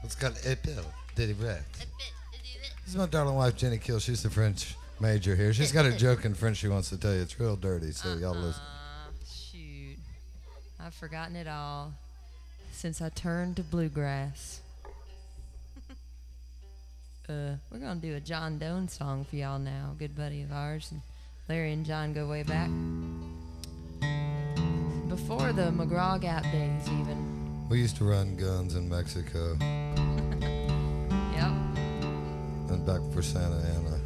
It's got a bill. Diddy Rex. This is my darling wife, Jenny Kill. She's the French major here. She's got a joke in French she wants to tell you. It's real dirty, so y'all listen. Shoot. I've forgotten it all since I turned to bluegrass. We're going to do a John Doe song for y'all now. A good buddy of ours. And Larry and John go way back. Before the McGraw Gap days, even. We used to run guns in Mexico Yep. and back for Santa Ana.